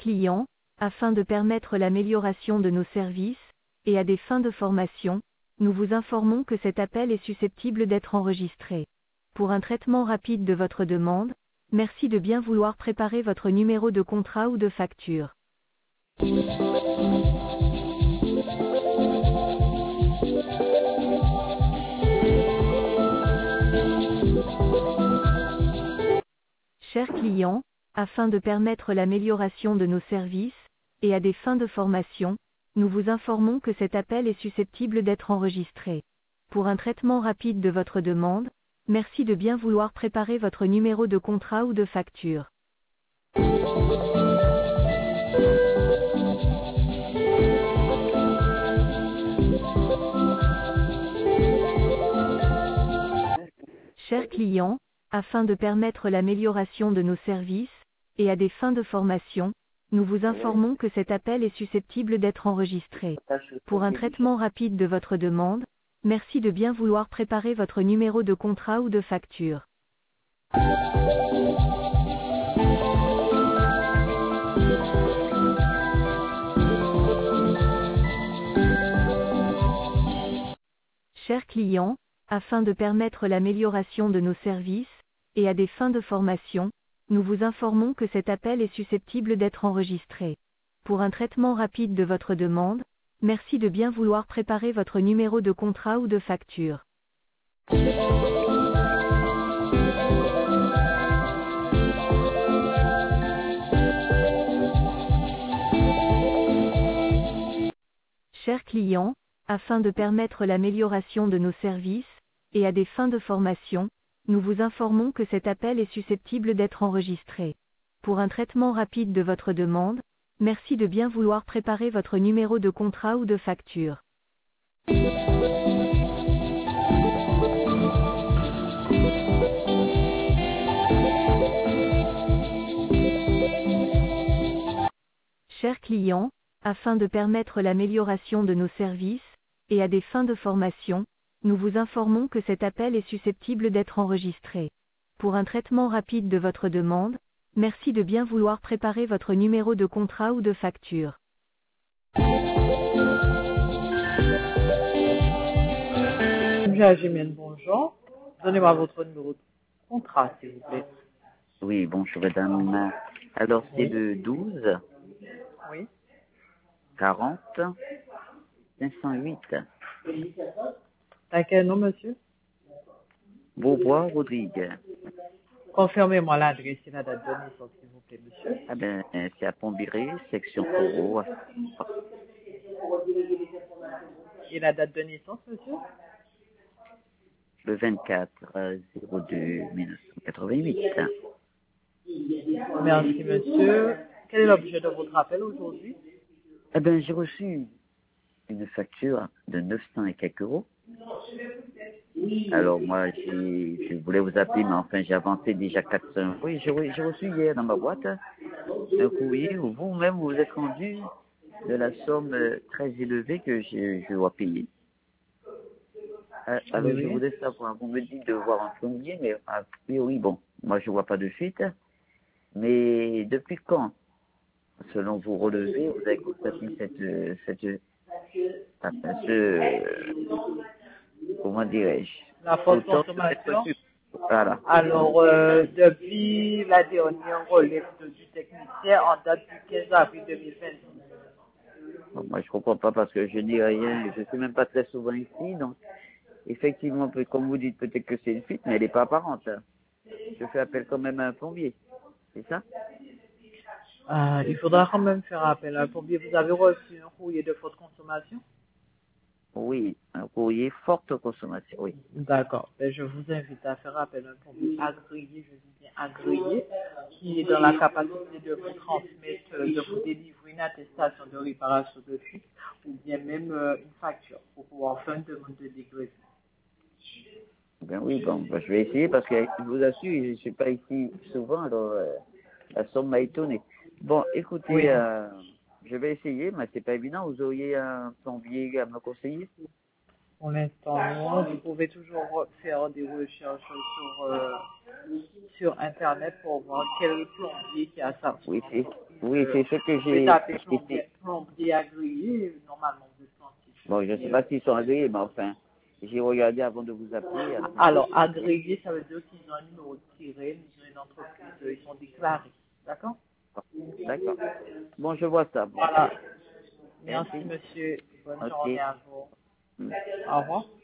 client, afin de permettre l'amélioration de nos services, et à des fins de formation, nous vous informons que cet appel est susceptible d'être enregistré. Pour un traitement rapide de votre demande, merci de bien vouloir préparer votre numéro de contrat ou de facture. Chers clients, afin de permettre l'amélioration de nos services, et à des fins de formation, nous vous informons que cet appel est susceptible d'être enregistré. Pour un traitement rapide de votre demande, merci de bien vouloir préparer votre numéro de contrat ou de facture. Chers clients, afin de permettre l'amélioration de nos services, et à des fins de formation, nous vous informons que cet appel est susceptible d'être enregistré. Pour un traitement rapide de votre demande, merci de bien vouloir préparer votre numéro de contrat ou de facture. Chers clients, afin de permettre l'amélioration de nos services, et à des fins de formation, nous vous informons que cet appel est susceptible d'être enregistré. Pour un traitement rapide de votre demande, merci de bien vouloir préparer votre numéro de contrat ou de facture. Chers clients, afin de permettre l'amélioration de nos services, et à des fins de formation, nous vous informons que cet appel est susceptible d'être enregistré. Pour un traitement rapide de votre demande, merci de bien vouloir préparer votre numéro de contrat ou de facture. Chers clients, afin de permettre l'amélioration de nos services, et à des fins de formation, nous vous informons que cet appel est susceptible d'être enregistré. Pour un traitement rapide de votre demande, merci de bien vouloir préparer votre numéro de contrat ou de facture. Jacqueline, bonjour. Donnez-moi votre numéro de contrat, s'il vous plaît. Oui, bonjour madame. Alors c'est le 12 Oui. 40 508. T'as quel nom, monsieur? Beaubois Rodrigue. Confirmez-moi l'adresse et la date de naissance, s'il vous plaît, monsieur. Ah ben, c'est à Pont-Biré, section Corot. Et la date de naissance, monsieur? Le 24 02 1988. Merci, monsieur. Quel est l'objet de votre appel aujourd'hui? Eh ben, j'ai reçu une facture de 900 et quelques euros. Alors moi, je voulais vous appeler, mais enfin, j'ai avancé déjà 400 euros. Oui, j'ai reçu hier dans ma boîte un courrier où vous-même vous êtes rendu de la somme très élevée que je dois payer. Alors Oui. je voudrais savoir, vous me dites de voir en plombier, mais a priori, bon, moi je vois pas de suite. Mais depuis quand, selon vos relevés, vous avez constaté comment dirais-je, La forte autant de consommation? cette. Voilà. Alors, depuis la dernière relève du technicien en date du 15 avril 2026. Bon, moi je comprends pas parce que je dis rien, je suis même pas très souvent ici, donc effectivement, comme vous dites, peut-être que c'est une fuite, mais elle n'est pas apparente. Je fais appel quand même à un plombier, c'est ça? Il faudra quand même faire appel à un plombier. Vous avez reçu un courrier de forte consommation? Oui, un courrier forte consommation, oui. D'accord. Ben, je vous invite à faire appel à un plombier agréé, je dis bien agréé, qui est dans la capacité de vous transmettre, de vous délivrer une attestation de réparation de fuite ou bien même une facture pour pouvoir faire une demande de dégrèvement. Ben oui, bon, ben, je vais essayer parce que je vous assure, je ne suis pas ici souvent, alors la somme m'a étonné. Bon, écoutez, Oui. je vais essayer, mais c'est pas évident. Vous auriez un plombier à me conseiller? Pour l'instant, vous pouvez toujours faire des recherches sur Internet pour voir quel plombier qui a ça. Oui, Oui, c'est ce que Vous pouvez j'ai taper été. plombier agréé, normalement vous êtes sensible. Bon, je ne sais pas s'ils sont agréés, mais enfin, j'ai regardé avant de vous appeler. Alors, agréé, ça veut dire qu'ils ont un numéro de tiré, ils ont une entreprise, ils sont déclarés. D'accord? D'accord. Bon, je vois ça. Bon. Voilà. Merci, Merci. monsieur. Bonne Ok. journée à vous. Mm. Au revoir.